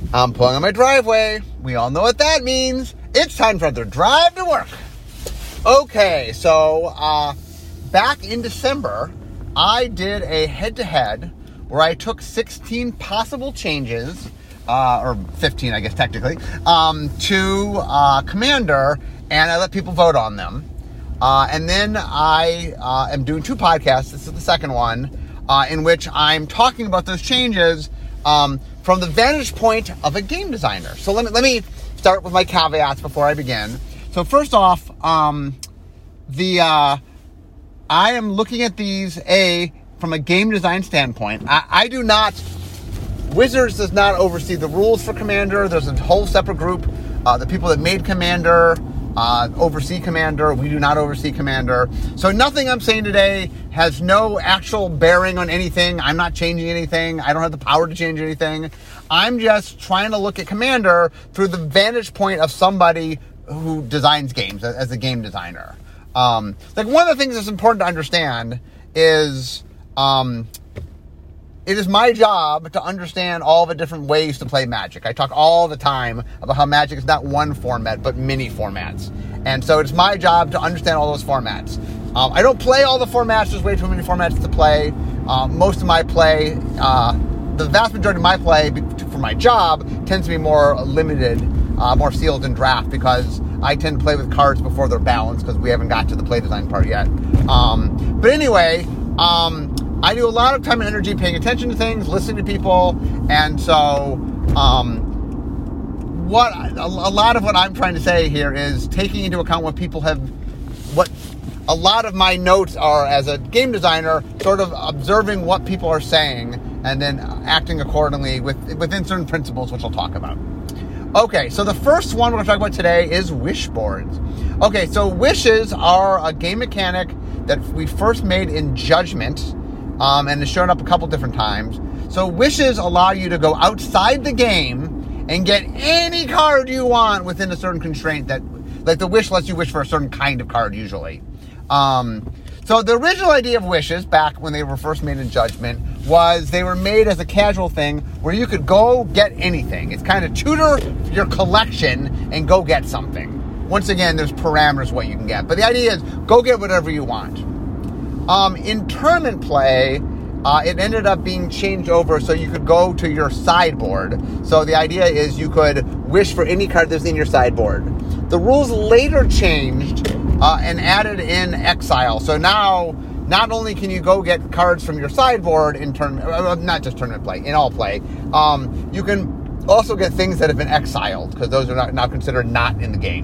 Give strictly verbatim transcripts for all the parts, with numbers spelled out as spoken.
I'm pulling on my driveway. We all know what that means. It's time for another drive to work. Okay, so uh, back in December, I did a head-to-head where I took sixteen possible changes, uh, or fifteen, I guess, technically, um, to uh, Commander, and I let people vote on them. Uh, and then I uh, am doing two podcasts. This is the second one, uh, in which I'm talking about those changes um, from the vantage point of a game designer. So let me let me start with my caveats before I begin. So first off, um, the uh, I am looking at these a from a game design standpoint. I, I do not. Wizards does not oversee the rules for Commander. There's a whole separate group. Uh, the people that made Commander uh, oversee Commander. We do not oversee Commander. So nothing I'm saying today has no actual bearing on anything. I'm not changing anything. I don't have the power to change anything. I'm just trying to look at Commander through the vantage point of somebody who designs games as a game designer. Um, like one of the things that's important to understand is um, it is my job to understand all the different ways to play Magic. I talk all the time about how Magic is not one format, but many formats. And so it's my job to understand all those formats. Um, I don't play all the formats. There's way too many formats to play. Uh, most of my play, uh, the vast majority of my play for my job tends to be more limited, uh, more sealed and draft, because I tend to play with cards before they're balanced because we haven't got to the play design part yet. Um, but anyway, um, I do a lot of time and energy paying attention to things, listening to people, and so um, what a, a lot of what I'm trying to say here is taking into account what people have, what a lot of my notes are as a game designer, sort of observing what people are saying and then acting accordingly with within certain principles, which I'll talk about. Okay, so the first one we're going to talk about today is wish boards. Okay, so wishes are a game mechanic that we first made in Judgment, um, and has shown up a couple different times. So wishes allow you to go outside the game and get any card you want within a certain constraint that, like the wish lets you wish for a certain kind of card usually. Um, so the original idea of wishes, back when they were first made in Judgment, was they were made as a casual thing where you could go get anything. It's kind of tutor your collection and go get something. Once again, there's parameters what you can get. But the idea is go get whatever you want. Um, in tournament play, uh, it ended up being changed over so you could go to your sideboard. So the idea is you could wish for any card that's in your sideboard. The rules later changed uh, and added in exile. So now, not only can you go get cards from your sideboard in tournament, uh, not just tournament play, in all play, um, you can also get things that have been exiled, because those are not, now considered not in the game.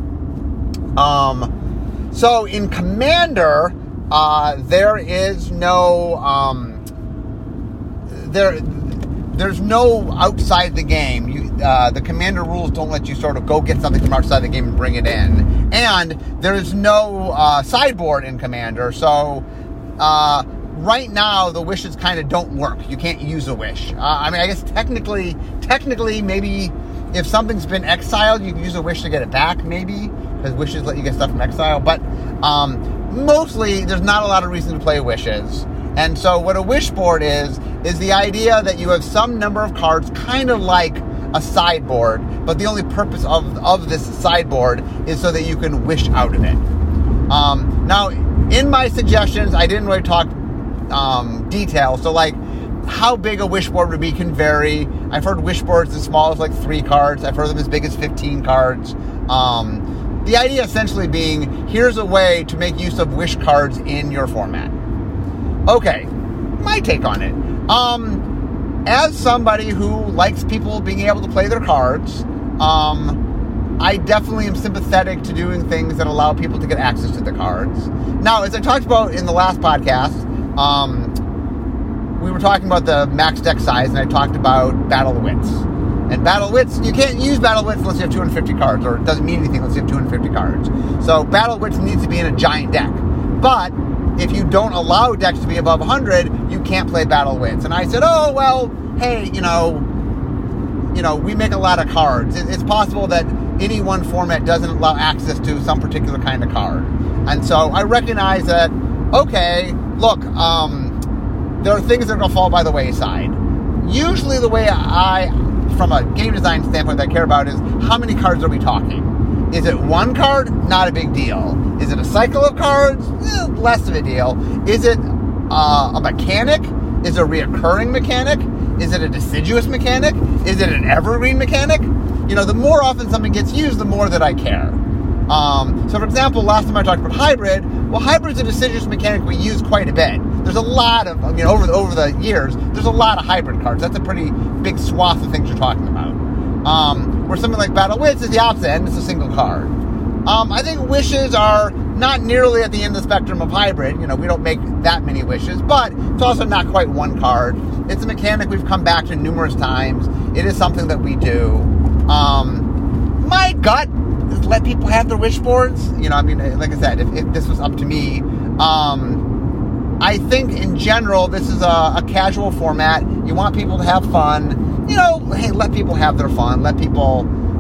Um, so in Commander, uh, there is no, um, there, there's no outside the game. You, uh, the Commander rules don't let you sort of go get something from outside the game and bring it in. And there is no uh, sideboard in Commander, so uh, right now the wishes kind of don't work. You can't use a wish. Uh, I mean, I guess technically, technically, maybe if something's been exiled, you can use a wish to get it back, maybe, because wishes let you get stuff from exile. But um, mostly, there's not a lot of reason to play wishes. And so what a wish board is, is the idea that you have some number of cards, kind of like a sideboard, but the only purpose of, of this sideboard is so that you can wish out of it. Um, now, in my suggestions, I didn't really talk um, detail, so like how big a wish board would be can vary. I've heard wish boards as small as like three cards. I've heard them as big as fifteen cards. Um, the idea essentially being, here's a way to make use of wish cards in your format. Okay, my take on it. Um, as somebody who likes people being able to play their cards, um, I definitely am sympathetic to doing things that allow people to get access to the cards. Now, as I talked about in the last podcast, um, we were talking about the max deck size, and I talked about Battle of Wits. And Battle of Wits, you can't use Battle of Wits unless you have two hundred fifty cards, or it doesn't mean anything unless you have two hundred fifty cards. So Battle of Wits needs to be in a giant deck. But if you don't allow decks to be above one hundred, you can't play Battle of Wits. And I said, oh, well, hey, you know, you know, we make a lot of cards. It's possible that any one format doesn't allow access to some particular kind of card. And so I recognize that, okay, look, um, there are things that are going to fall by the wayside. Usually the way I from a game design standpoint that I care about is how many cards are we talking? Is it one card? Not a big deal. Is it a cycle of cards? Eh, less of a deal. Is it uh, a mechanic? Is it a reoccurring mechanic? Is it a deciduous mechanic? Is it an evergreen mechanic? You know, the more often something gets used, the more that I care. Um, so, for example, last time I talked about hybrid. Well, hybrid's a deciduous mechanic we use quite a bit. There's a lot of, I mean, over the, over the years, there's a lot of hybrid cards. That's a pretty big swath of things you're talking about. Um, where something like Battle Wits is the opposite end, it's a single card. Um, I think wishes are not nearly at the end of the spectrum of hybrid. You know, we don't make that many wishes, but it's also not quite one card. It's a mechanic we've come back to numerous times. It is something that we do. Um, my gut is let people have their wish boards. You know, I mean, like I said, if, if this was up to me, um, I think in general, this is a, a casual format. You want people to have fun. You know, hey, let people have their fun. Let people,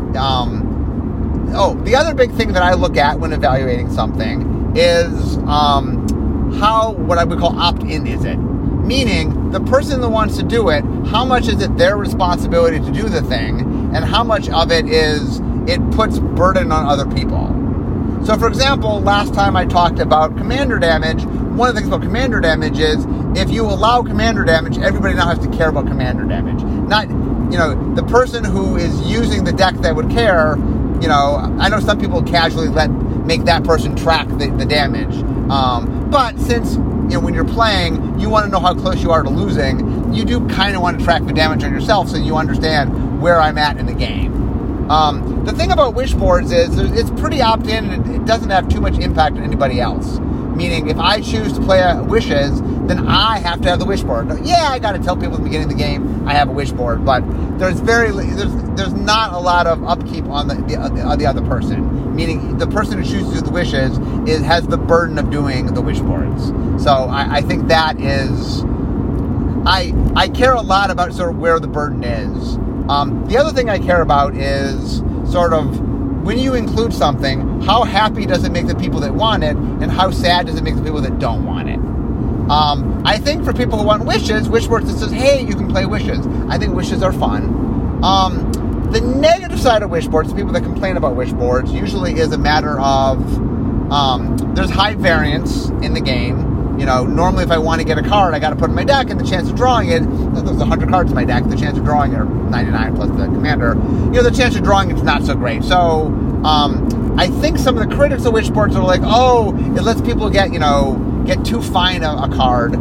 um, oh, the other big thing that I look at when evaluating something is, um, how, what I would call opt-in is it? Meaning, the person that wants to do it, how much is it their responsibility to do the thing, and how much of it is, it puts burden on other people. So, for example, last time I talked about commander damage, one of the things about commander damage is, if you allow commander damage, everybody now has to care about commander damage. Not, you know, the person who is using the deck that would care, you know, I know some people casually let, make that person track the, the damage. Um, but since, you know, when you're playing, you want to know how close you are to losing, you do kind of want to track the damage on yourself so you understand where I'm at in the game. Um, the thing about wish boards is it's pretty opt-in and it doesn't have too much impact on anybody else. Meaning, if I choose to play a wishes, then I have to have the wish board. Yeah, I got to tell people at the beginning of the game I have a wish board, but there's very there's there's not a lot of upkeep on the the, the, the other person. Meaning, the person who chooses to do the wishes is has the burden of doing the wish boards. So I, I think that is I I care a lot about sort of where the burden is. Um, the other thing I care about is sort of, when you include something, how happy does it make the people that want it, and how sad does it make the people that don't want it? Um, I think for people who want wishes, wish boards that says, hey, you can play wishes. I think wishes are fun. Um, the negative side of wish boards, people that complain about wish boards, usually is a matter of, um, there's high variance in the game. You know, normally if I want to get a card, I got to put it in my deck, and the chance of drawing it, there's one hundred cards in my deck, the chance of drawing it, or ninety-nine plus the commander, you know, the chance of drawing it's not so great. So, um, I think some of the critics of wish boards are like, oh, it lets people get, you know, get too fine a, a card.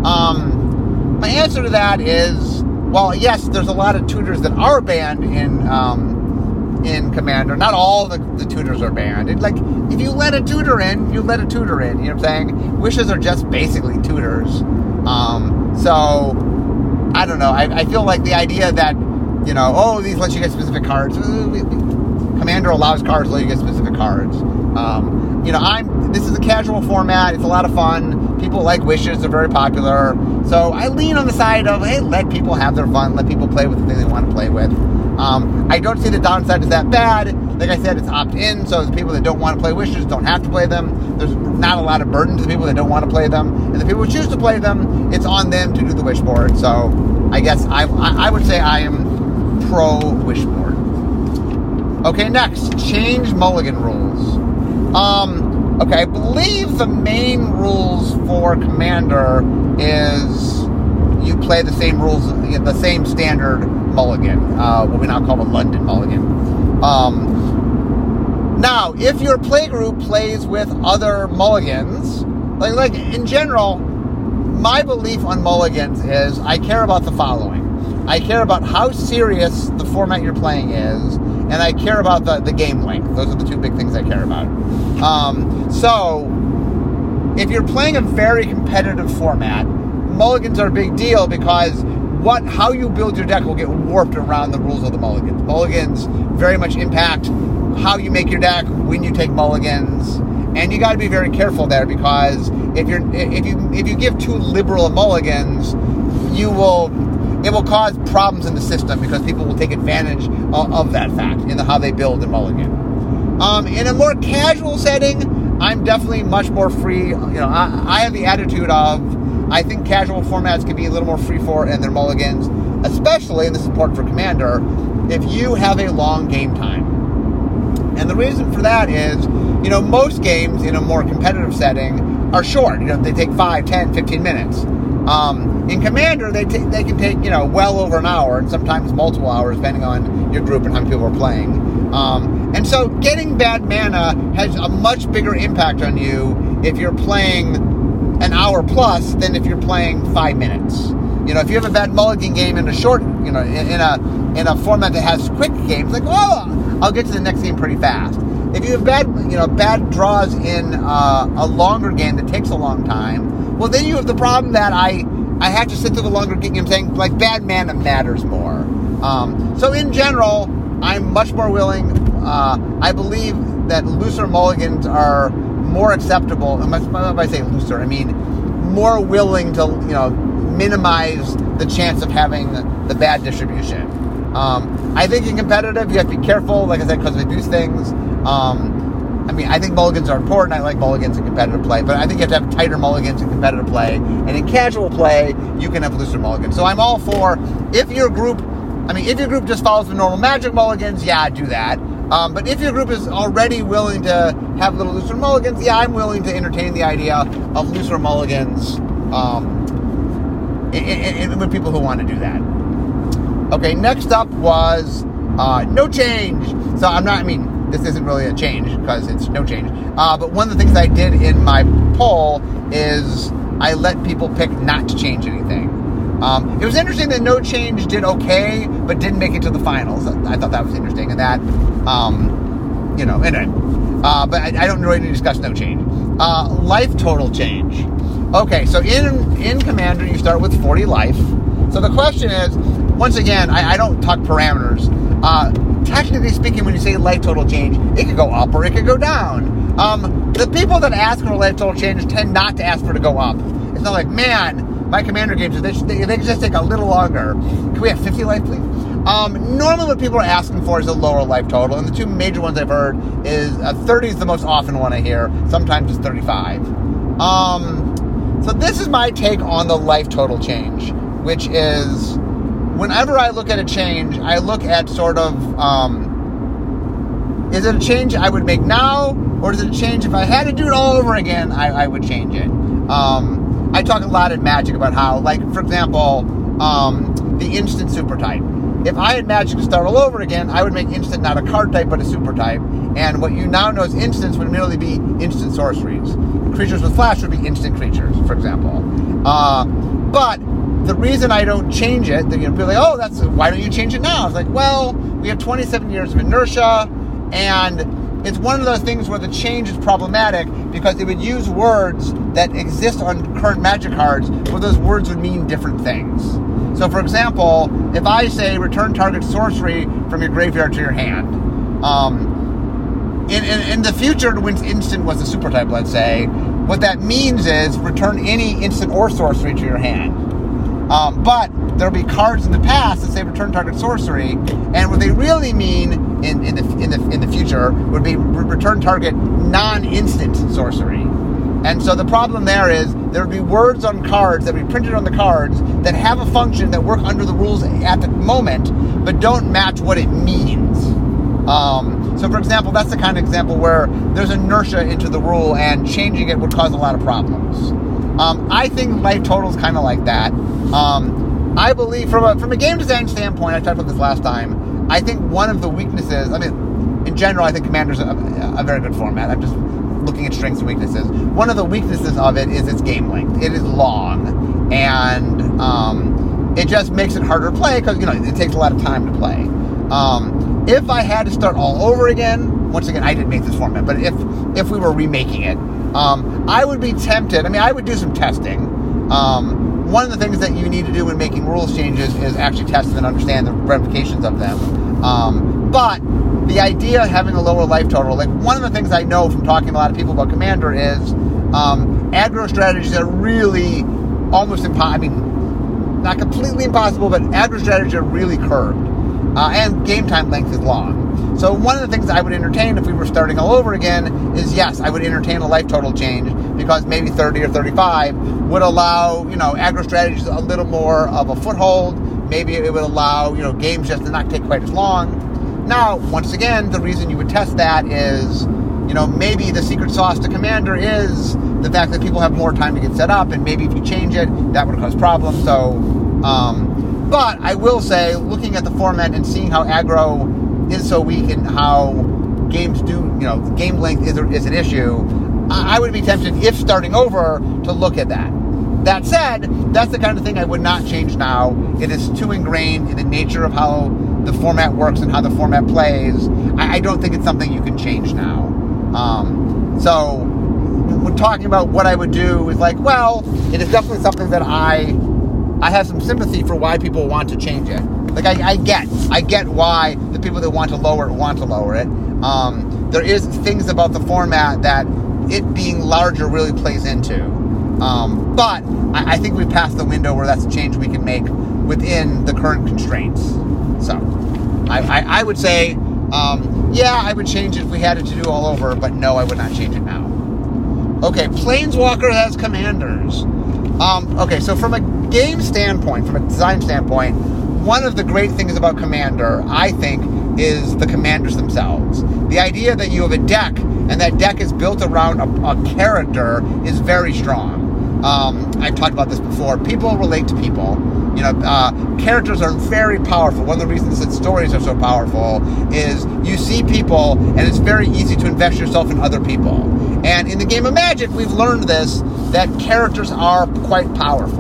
Um, my answer to that is, well, yes, there's a lot of tutors that are banned in, um, in Commander. Not all the, the tutors are banned. It, like, if you let a tutor in, you let a tutor in. You know what I'm saying? Wishes are just basically tutors. Um, so, I don't know. I, I feel like the idea that, you know, oh, these let you get specific cards. Commander allows cards to let you get specific cards. Um, you know, I'm. This is a casual format. It's a lot of fun. People like wishes. They're very popular. So I lean on the side of, hey, let people have their fun. Let people play with the thing they want to play with. Um, I don't see the downside is that bad. Like I said, it's opt-in, so the people that don't want to play wishes don't have to play them. There's not a lot of burden to the people that don't want to play them. And the people who choose to play them, it's on them to do the wish board. So I guess I, I, I would say I am pro-wish board. Okay, next, change mulligan rules. Um, okay, I believe the main rules for Commander is you play the same rules, the same standard mulligan, uh, what we now call a London mulligan. Um, now, if your playgroup plays with other mulligans, like, like in general, my belief on mulligans is I care about the following. I care about how serious the format you're playing is, and I care about the, the game length. Those are the two big things I care about. Um, so, if you're playing a very competitive format, mulligans are a big deal because what how you build your deck will get warped around the rules of the mulligans. Mulligans very much impact how you make your deck, when you take mulligans, and you got to be very careful there because if you're if you if you give too liberal mulligans, you will it will cause problems in the system because people will take advantage of, of that fact in the, how they build the mulligan. Um, in a more casual setting, I'm definitely much more free. You know, I, I have the attitude of I think casual formats can be a little more free for in their mulligans. especially, and this is important for Commander, if you have a long game time. And the reason for that is, you know, most games in a more competitive setting are short. You know, they take five, ten, fifteen minutes. Um, in Commander, they t- they can take, you know, well over an hour, and sometimes multiple hours, depending on your group and how many people are playing. Um, and so getting bad mana has a much bigger impact on you if you're playing an hour plus than if you're playing five minutes. You know, if you have a bad mulligan game in a short, you know, in, in a in a format that has quick games, like, oh, I'll get to the next game pretty fast. If you have bad, you know, bad draws in uh, a longer game that takes a long time, well, then you have the problem that I I have to sit through the longer game. I'm saying, like, bad mana matters more. Um, so in general, I'm much more willing. Uh, I believe that looser mulligans are more acceptable. And if I say looser, I mean more willing to, you know, minimize the chance of having the bad distribution. Um, I think in competitive, you have to be careful, like I said, because of abuse things. Um, I mean, I think mulligans are important. I like mulligans in competitive play, but I think you have to have tighter mulligans in competitive play. And in casual play, you can have looser mulligans. So I'm all for, if your group, I mean, if your group just follows the normal Magic mulligans, yeah, do that. Um, but if your group is already willing to have a little looser mulligans, yeah, I'm willing to entertain the idea of looser mulligans um, in, in, in, with people who want to do that. Okay, next up was uh, no change. So I'm not, I mean, this isn't really a change because it's no change. Uh, but one of the things I did in my poll is I let people pick not to change anything. Um, it was interesting that no change did okay, but didn't make it to the finals. I thought that was interesting. And that, um, you know, anyway. Uh, but I, I don't really need to discuss no change. Uh, life total change. Okay, so in, in Commander, you start with forty life. So the question is, once again, I, I don't talk parameters. Uh, technically speaking, when you say life total change, it could go up or it could go down. Um, the people that ask for life total change tend not to ask for it to go up. It's not like, man, my Commander games, they, they, they just take a little longer. Can we have fifty life, please? Um, normally what people are asking for is a lower life total, and the two major ones I've heard is uh, thirty is the most often one I hear. Sometimes it's thirty-five. Um, so this is my take on the life total change, which is, whenever I look at a change, I look at sort of, um, is it a change I would make now, or is it a change if I had to do it all over again, I, I would change it. Um, I talk a lot in Magic about how, like, for example, um, the instant super type. If I had Magic to start all over again, I would make instant not a card type, but a super type. And what you now know as instants would merely be instant sorceries. Creatures with flash would be instant creatures, for example. Uh, but the reason I don't change it, you know, people are like, oh, that's, why don't you change it now? It's like, well, we have twenty-seven years of inertia, and it's one of those things where the change is problematic because it would use words that exist on current Magic cards where those words would mean different things. So, for example, if I say return target sorcery from your graveyard to your hand, um, in, in, in the future, when instant was a super type, let's say, what that means is return any instant or sorcery to your hand. Um, but there'll be cards in the past that say return target sorcery, and what they really mean in, in the in the in the future would be re- return target non-instant sorcery. And so the problem there is there would be words on cards that would be printed on the cards that have a function that work under the rules at the moment, but don't match what it means. Um, so, for example, that's the kind of example where there's inertia into the rule, and changing it would cause a lot of problems. Um, I think life total is kind of like that. Um, I believe from a from a game design standpoint, I talked about this last time, I think one of the weaknesses, I mean, in general, I think Commander's a, a very good format. I'm just looking at strengths and weaknesses. One of the weaknesses of it is its game length. It is long, and um, it just makes it harder to play because, you know, it takes a lot of time to play. Um, if I had to start all over again, once again, I didn't make this format, but if if we were remaking it, um, I would be tempted. I mean, I would do some testing. Um, one of the things that you need to do when making rules changes is actually test and understand the ramifications of them. Um, but the idea of having a lower life total, like one of the things I know from talking to a lot of people about Commander is um, aggro strategies are really almost impossible. I mean, not completely impossible, but aggro strategies are really curved. Uh, and game time length is long. So one of the things I would entertain if we were starting all over again is, yes, I would entertain a life total change because maybe thirty or thirty-five would allow, you know, aggro strategies a little more of a foothold, maybe it would allow, you know, games just to not take quite as long. Now, once again, the reason you would test that is, you know, maybe the secret sauce to Commander is the fact that people have more time to get set up, and maybe if you change it, that would cause problems. So, um, but I will say, looking at the format and seeing how aggro is so weak and how games do, you know, game length is, a, is an issue, I would be tempted, if starting over, to look at that. That said, that's the kind of thing I would not change now. It is too ingrained in the nature of how the format works and how the format plays. I, I don't think it's something you can change now. Um, so, when talking about what I would do is like, well, it is definitely something that I I have some sympathy for why people want to change it. Like, I, I get, I get why the people that want to lower it want to lower it. Um, there is things about the format that it being larger really plays into. Um, but I, I think we've passed the window where that's a change we can make within the current constraints. So, I, I, I would say, um, yeah, I would change it if we had it to do all over, but no, I would not change it now. Okay, Planeswalker has commanders. Um, okay, so from a game standpoint, from a design standpoint, one of the great things about Commander, I think, is the commanders themselves. The idea that you have a deck, and that deck is built around a, a character, is very strong. Um, I've talked about this before. People relate to people. You know, uh, characters are very powerful. One of the reasons that stories are so powerful is you see people, and it's very easy to invest yourself in other people. And in the game of Magic, we've learned this, that characters are quite powerful.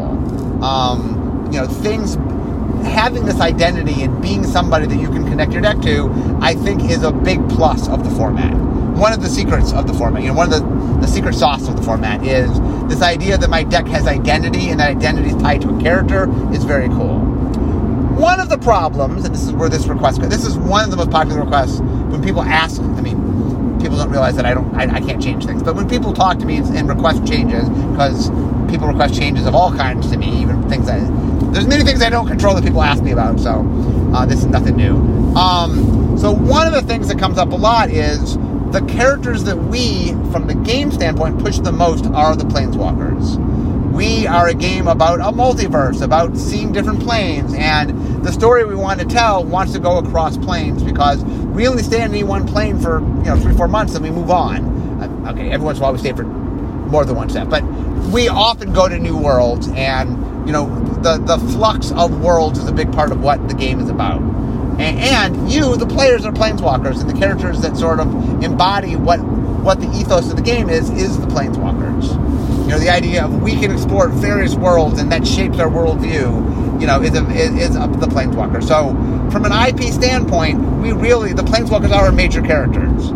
Um, you know, things, having this identity and being somebody that you can connect your deck to, I think is a big plus of the format. One of the secrets of the format, you know, one of the, the secret sauce of the format is this idea that my deck has identity, and that identity is tied to a character is very cool. One of the problems, and this is where this request, this is one of the most popular requests when people ask, I mean, people don't realize that I don't, I, I can't change things, but when people talk to me and request changes, because people request changes of all kinds to me, even things that, there's many things I don't control that people ask me about, so uh, this is nothing new. Um, so one of the things that comes up a lot is the characters that we, from the game standpoint, push the most are the Planeswalkers. We are a game about a multiverse, about seeing different planes, and the story we want to tell wants to go across planes, because we only stay on any one plane for, you know, three, four months, and we move on. Uh, okay, every once in a while we stay for more than one step, but we often go to new worlds, and, you know, the, the flux of worlds is a big part of what the game is about. And you, the players, are Planeswalkers, and the characters that sort of embody what what the ethos of the game is, is the Planeswalkers. You know, the idea of we can explore various worlds, and that shapes our worldview, you know, is, a, is, is a, the Planeswalker. So, from an I P standpoint, we really, the Planeswalkers are our major characters.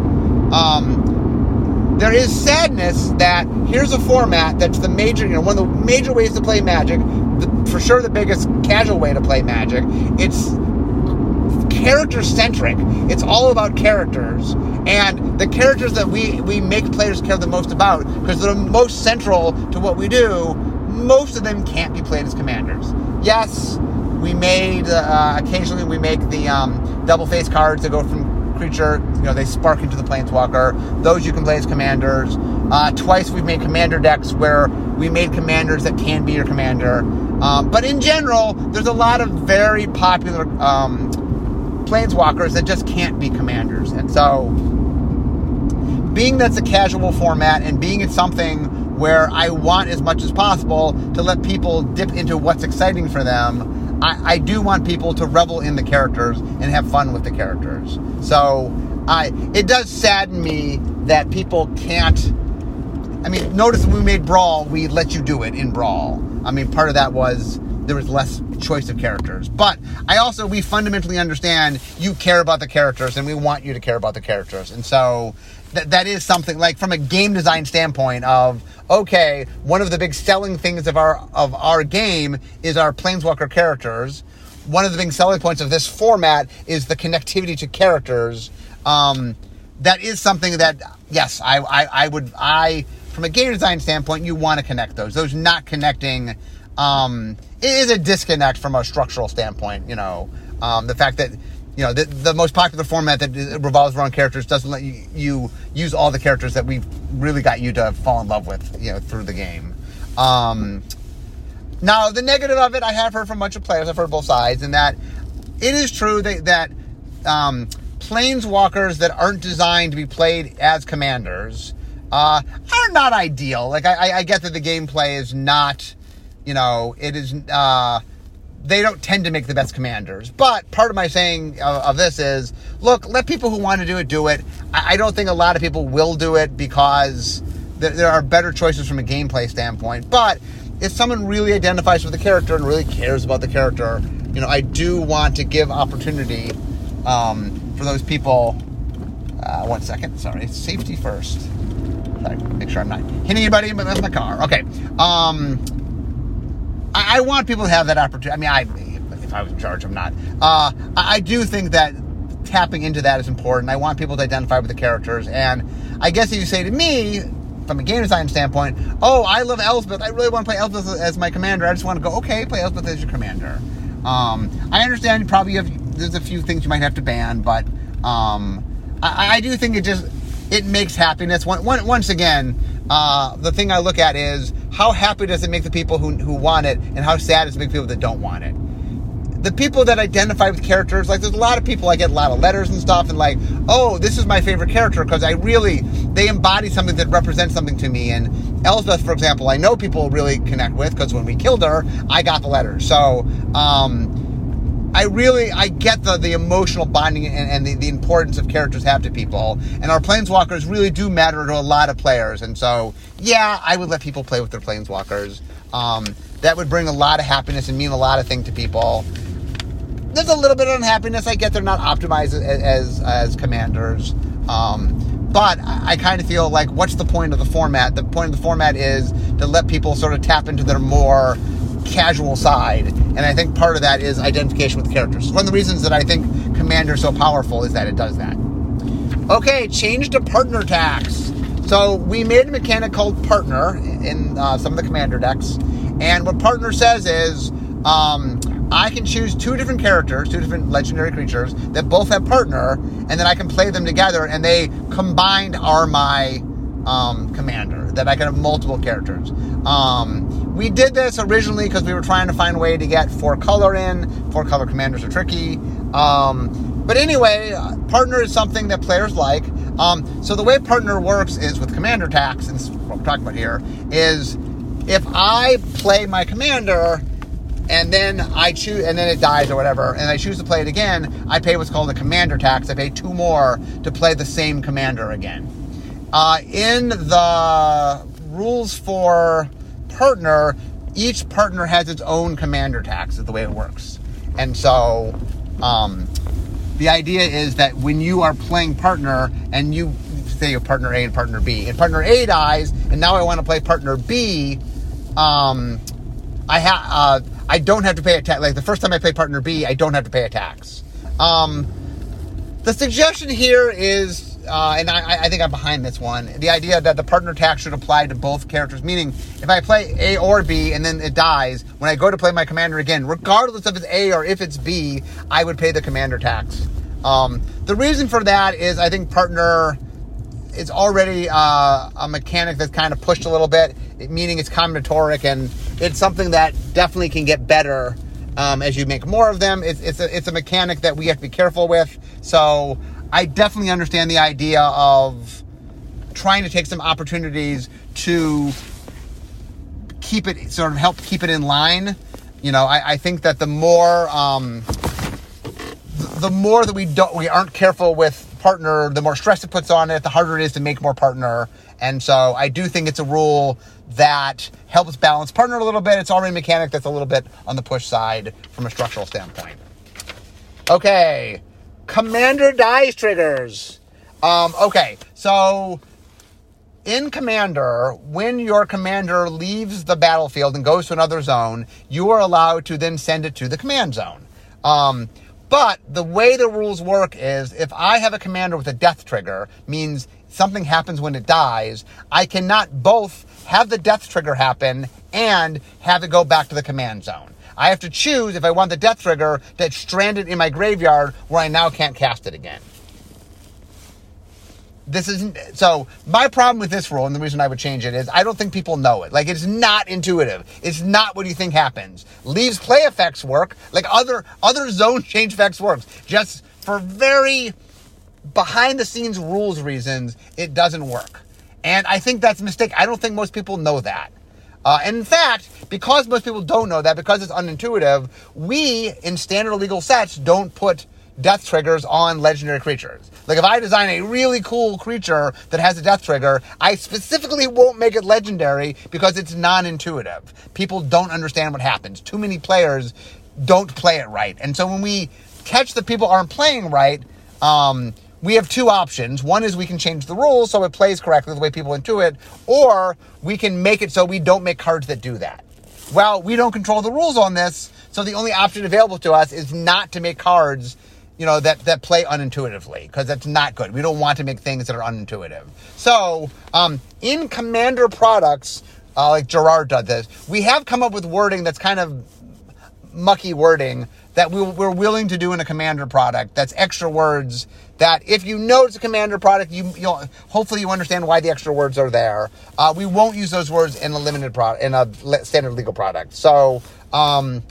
Um, there is sadness that here's a format that's the major, you know, one of the major ways to play Magic, the, for sure the biggest casual way to play Magic. It's character-centric. It's all about characters, and the characters that we, we make players care the most about, because they're most central to what we do, most of them can't be played as commanders. Yes, we made, uh, occasionally we make the um, double face cards that go from creature, you know, they spark into the Planeswalker. Those you can play as commanders. Uh, twice we've made commander decks where we made commanders that can be your commander. Um, but in general, there's a lot of very popular um, Planeswalkers that just can't be commanders. And so, being that's a casual format, and being it's something where I want as much as possible to let people dip into what's exciting for them, I, I do want people to revel in the characters and have fun with the characters. So, I it does sadden me that people can't, I mean, notice when we made Brawl, we let you do it in Brawl. I mean, part of that was there was less choice of characters. But I also, we fundamentally understand you care about the characters, and we want you to care about the characters. And so th- that is something, like, from a game design standpoint of, okay, one of the big selling things of our of our game is our Planeswalker characters. One of the big selling points of this format is the connectivity to characters. Um, that is something that, yes, I, I, I would, I, from a game design standpoint, you want to connect those. Those not connecting, um, it is a disconnect from a structural standpoint, you know. Um, the fact that, you know, the, the most popular format that revolves around characters doesn't let you, you use all the characters that we've really got you to fall in love with, you know, through the game. Um, Now, the negative of it, I have heard from a bunch of players, I've heard both sides, and that it is true that, that um, planeswalkers that aren't designed to be played as commanders uh, are not ideal. Like, I, I get that the gameplay is not, you know, it is, uh, they don't tend to make the best commanders. But part of my saying of, of this is, look, let people who want to do it, do it. I, I don't think a lot of people will do it because there, there are better choices from a gameplay standpoint. But if someone really identifies with the character and really cares about the character, you know, I do want to give opportunity um, for those people. Uh, one second, sorry, safety first. Sorry, make sure I'm not hitting anybody with my car. Okay. Um, I, I want people to have that opportunity. I mean, I, if I was in charge, I'm not. Uh, I, I do think that tapping into that is important. I want people to identify with the characters. And I guess if you say to me, from a game design standpoint, oh, I love Elspeth, I really want to play Elspeth as my commander, I just want to go, okay, play Elspeth as your commander. Um, I understand you probably have, there's a few things you might have to ban, but um, I, I do think it just, it makes happiness. One, one, once again, uh, the thing I look at is, how happy does it make the people who, who want it, and how sad does it make people that don't want it? The people that identify with characters, like there's a lot of people, I get a lot of letters and stuff, and like, oh, this is my favorite character because I really, they embody something that represents something to me. And Elspeth, for example, I know people really connect with because when we killed her, I got the letters. So um, I really, I get the, the emotional bonding and, and the, the importance of characters have to people. And our planeswalkers really do matter to a lot of players. And so, yeah, I would let people play with their planeswalkers. Um, that would bring a lot of happiness and mean a lot of things to people. There's a little bit of unhappiness. I get they're not optimized as as, as commanders. Um, but I, I kind of feel like, what's the point of the format? The point of the format is to let people sort of tap into their more casual side. And I think part of that is identification with the characters. One of the reasons that I think Commander is so powerful is that it does that. Okay, change to partner tax. So we made a mechanic called partner in uh, some of the commander decks. And what partner says is, um, I can choose two different characters, two different legendary creatures that both have partner, and then I can play them together, and they combined are my um, commander, that I can have multiple characters. Um, we did this originally because we were trying to find a way to get four color in. Four color commanders are tricky. Um, but anyway, partner is something that players like. Um, so the way partner works is with commander tax, and this is what we're talking about here, is if I play my commander and then I choose, and then it dies or whatever, and I choose to play it again, I pay what's called a commander tax. I pay two more to play the same commander again. Uh, in the rules for partner, each partner has its own commander tax, is the way it works. And so um, the idea is that when you are playing partner, and you say you're partner A and partner B, and partner A dies, and now I want to play partner B, um, I have uh, I don't have to pay a tax. Like the first time I play partner B, I don't have to pay a tax. Um, the suggestion here is, uh, and I, I think I'm behind this one, the idea that the partner tax should apply to both characters, meaning if I play A or B and then it dies, when I go to play my commander again, regardless if it's A or if it's B, I would pay the commander tax. Um, the reason for that is I think partner is already uh, a mechanic that's kind of pushed a little bit, meaning it's combinatoric, and it's something that definitely can get better um, as you make more of them. It's, it's, a, it's a mechanic that we have to be careful with. So I definitely understand the idea of trying to take some opportunities to keep it, sort of help keep it in line. You know, I, I think that the more, um, the more that we don't, we aren't careful with partner, the more stress it puts on it, the harder it is to make more partner. And so I do think it's a rule that helps balance partner a little bit. It's already a mechanic that's a little bit on the push side from a structural standpoint. Okay, commander dies triggers. Um, okay, so in Commander, when your commander leaves the battlefield and goes to another zone, you are allowed to then send it to the command zone. Um, But the way the rules work is if I have a commander with a death trigger, means something happens when it dies, I cannot both have the death trigger happen and have it go back to the command zone. I have to choose if I want the death trigger that's stranded in my graveyard where I now can't cast it again. this isn't, so my problem with this rule, and the reason I would change it, is I don't think people know it. Like, it's not intuitive. It's not what you think happens. Leaves play effects work, like other, other zone change effects works. Just for very behind-the-scenes rules reasons, it doesn't work. And I think that's a mistake. I don't think most people know that. Uh, and in fact, because most people don't know that, because it's unintuitive, we, in standard legal sets, don't put death triggers on legendary creatures. Like, if I design a really cool creature that has a death trigger, I specifically won't make it legendary because it's non-intuitive. People don't understand what happens. Too many players don't play it right. And so when we catch the people aren't playing right, um... we have two options. One is we can change the rules so it plays correctly the way people intuit, or we can make it so we don't make cards that do that. Well, we don't control the rules on this, so the only option available to us is not to make cards, you know, that, that play unintuitively, because that's not good. We don't want to make things that are unintuitive. So, um, in Commander products, uh, like Gerard did this, we have come up with wording that's kind of mucky wording that we, we're willing to do in a Commander product. That's extra words that if you know it's a Commander product, you, you'll hopefully you understand why the extra words are there. Uh, we won't use those words in a limited product, in a standard legal product. So, um,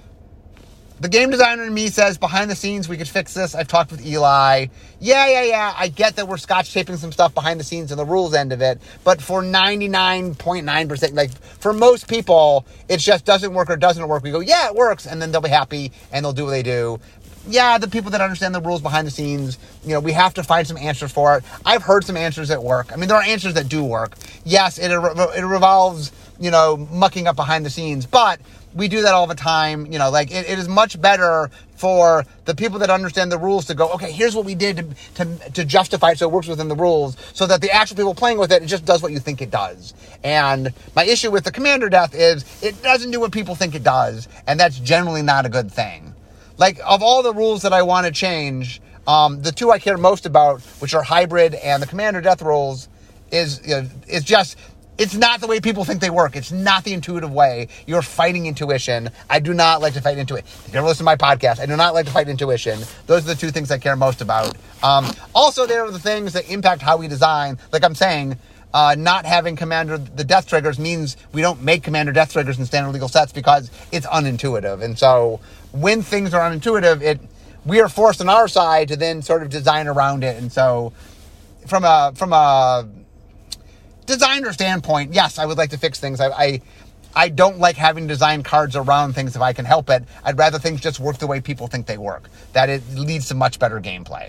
the game designer in me says, behind the scenes, we could fix this. I've talked with Eli. Yeah, yeah, yeah. I get that we're scotch taping some stuff behind the scenes in the rules end of it. But for ninety-nine point nine percent, like for most people, it just doesn't work or doesn't work. We go, yeah, it works. And then they'll be happy and they'll do what they do. Yeah, the people that understand the rules behind the scenes, you know, we have to find some answers for it. I've heard some answers that work. I mean, there are answers that do work. Yes, it, it revolves, you know, mucking up behind the scenes, but we do that all the time. You know, like it, it is much better for the people that understand the rules to go, okay, here's what we did to, to, to justify it so it works within the rules, so that the actual people playing with it, it just does what you think it does. And my issue with the Commander Death is it doesn't do what people think it does, and that's generally not a good thing. Like, of all the rules that I want to change, um, the two I care most about, which are Hybrid and the Commander Death rules, is, you know, is just, it's not the way people think they work. It's not the intuitive way. You're fighting intuition. I do not like to fight intuition. If you ever listen to my podcast, I do not like to fight intuition. Those are the two things I care most about. Um, also, there are the things that impact how we design. Like I'm saying, uh, not having Commander, the death triggers means we don't make Commander death triggers in standard legal sets because it's unintuitive. And so when things are unintuitive, it we are forced on our side to then sort of design around it. And so from a from a designer standpoint, yes, I would like to fix things. I, I I don't like having design cards around things if I can help it. I'd rather things just work the way people think they work. That it leads to much better gameplay.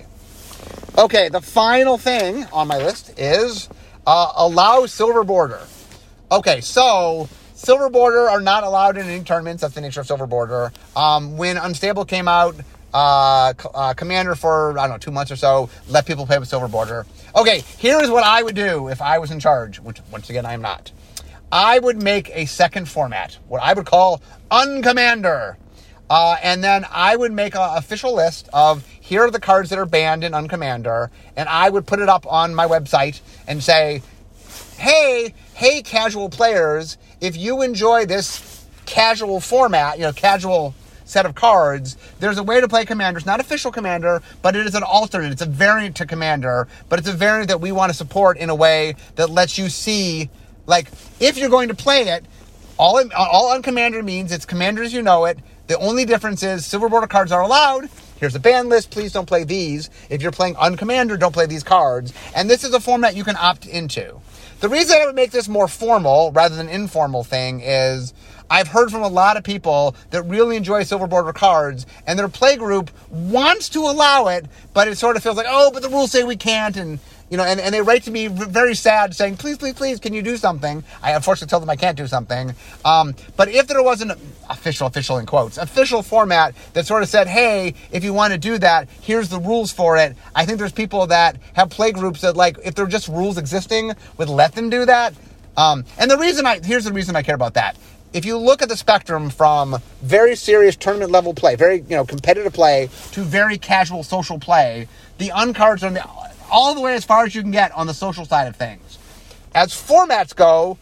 Okay, the final thing on my list is uh, allow silver border. Okay, so silver border are not allowed in any tournaments. That's the nature of silver border. Um, when Unstable came out, uh, uh, Commander for, I don't know, two months or so, let people play with silver border. Okay, here's what I would do if I was in charge, which, once again, I am not. I would make a second format, what I would call Uncommander. Uh, and then I would make an official list of, here are the cards that are banned in Uncommander, and I would put it up on my website and say, hey, hey, casual players, if you enjoy this casual format, you know, casual set of cards, there's a way to play Commander. It's not official Commander, but it is an alternate. It's a variant to Commander, but it's a variant that we want to support in a way that lets you see, like, if you're going to play it, all, in, all Uncommander means it's Commander as you know it. The only difference is silver border cards are allowed. Here's a ban list. Please don't play these. If you're playing Uncommander, don't play these cards. And this is a format you can opt into. The reason I would make this more formal rather than informal thing is I've heard from a lot of people that really enjoy silver border cards, and their play group wants to allow it, but it sort of feels like, oh, but the rules say we can't, and you know, and, and they write to me very sad saying, please, please, please, can you do something? I unfortunately tell them I can't do something. Um, but if there was an official, official in quotes, official format that sort of said, hey, if you want to do that, here's the rules for it. I think there's people that have play groups that, like, if they're just rules existing, would let them do that. Um, and the reason I, here's the reason I care about that. If you look at the spectrum from very serious tournament level play, very, you know, competitive play, to very casual social play, the uncards are the, all the way as far as you can get on the social side of things. As formats go,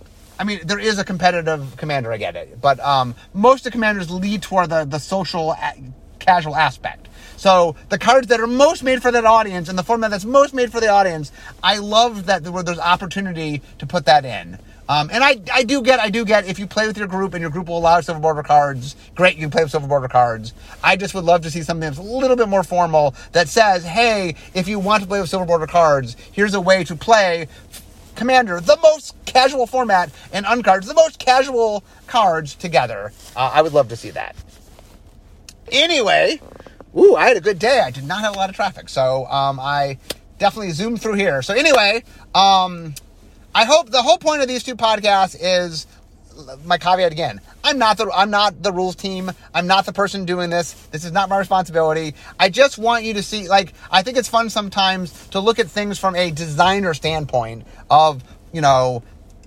I mean, there is a competitive Commander, I get it, but um, most of the Commanders lead toward the, the social a- casual aspect. So the cards that are most made for that audience and the format that's most made for the audience, I love that where there's opportunity to put that in. Um, and I, I do get, I do get, if you play with your group and your group will allow silver border cards, great, you can play with silver border cards. I just would love to see something that's a little bit more formal that says, hey, if you want to play with silver border cards, here's a way to play Commander, the most casual format, and Uncards, the most casual cards together. Uh, I would love to see that. Anyway, ooh, I had a good day. I did not have a lot of traffic, so um, I definitely zoomed through here. So anyway, um... I hope the whole point of these two podcasts is my caveat again. I'm not the I'm not the rules team. I'm not the person doing this. This is not my responsibility. I just want you to see, like, I think it's fun sometimes to look at things from a designer standpoint of, you know,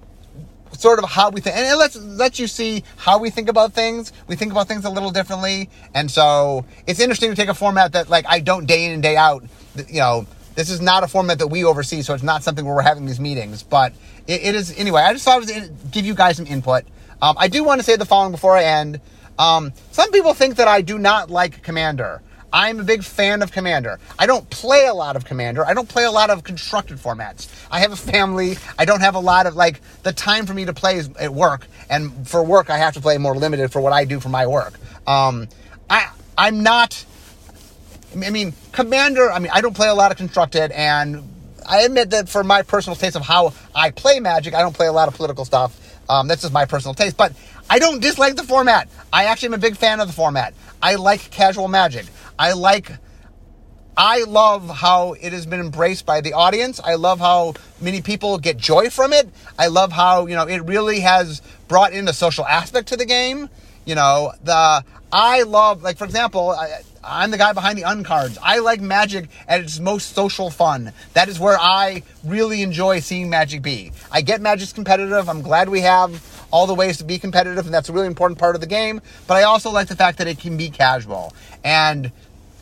sort of how we think, and it lets lets you see how we think about things. We think about things a little differently, and so it's interesting to take a format that, like, I don't day in and day out, you know. This is not a format that we oversee, so it's not something where we're having these meetings. But it, it is, anyway, I just thought I was going to give you guys some input. Um, I do want to say the following before I end. Um, some people think that I do not like Commander. I'm a big fan of Commander. I don't play a lot of Commander. I don't play a lot of constructed formats. I have a family. I don't have a lot of, like, the time for me to play is at work. And for work, I have to play more limited for what I do for my work. Um, I, I'm not... I mean, Commander, I mean, I don't play a lot of constructed, and I admit that for my personal taste of how I play Magic, I don't play a lot of political stuff. Um, that's just my personal taste, but I don't dislike the format. I actually am a big fan of the format. I like casual Magic. I like, I love how it has been embraced by the audience. I love how many people get joy from it. I love how, you know, it really has brought in a social aspect to the game. You know, the, I love, like, for example, I, I'm the guy behind the Uncards. I like Magic at its most social fun. That is where I really enjoy seeing Magic be. I get Magic's competitive. I'm glad we have all the ways to be competitive, and that's a really important part of the game. But I also like the fact that it can be casual. And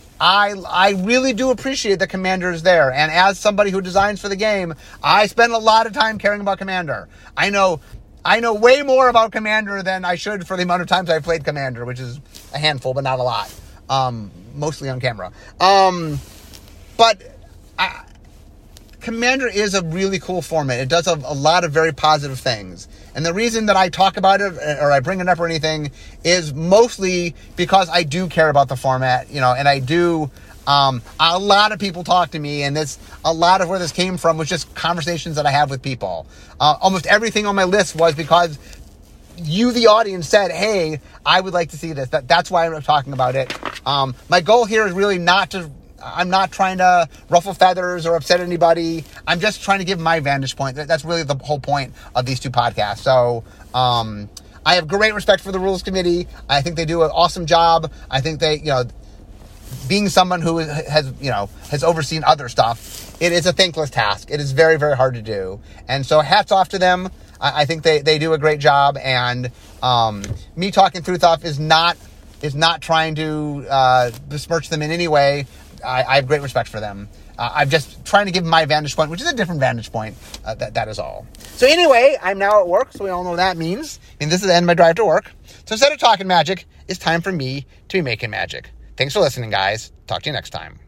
I I really do appreciate that Commander is there. And as somebody who designs for the game, I spend a lot of time caring about Commander. I know... I know way more about Commander than I should for the amount of times I've played Commander, which is a handful, but not a lot. Um, mostly on camera. Um, but I, Commander is a really cool format. It does a, a lot of very positive things. And the reason that I talk about it or I bring it up or anything is mostly because I do care about the format, you know, and I do... Um, a lot of people talk to me, and this, a lot of where this came from was just conversations that I have with people. Uh, almost everything on my list was because you, the audience, said, hey, I would like to see this. That, that's why I'm talking about it. Um, my goal here is really not to, I'm not trying to ruffle feathers or upset anybody. I'm just trying to give my vantage point. That's really the whole point of these two podcasts. So, um, I have great respect for the Rules Committee. I think they do an awesome job. I think they, you know, being someone who has, you know, has overseen other stuff, it is a thankless task. It is very, very hard to do. And so hats off to them. I, I think they, they do a great job. And um, me talking through stuff is not is not trying to uh, besmirch them in any way. I, I have great respect for them. Uh, I'm just trying to give my vantage point, which is a different vantage point. Uh, that that is all. So anyway, I'm now at work, so we all know what that means. And this is the end of my drive to work. So instead of talking magic, it's time for me to be making magic. Thanks for listening, guys. Talk to you next time.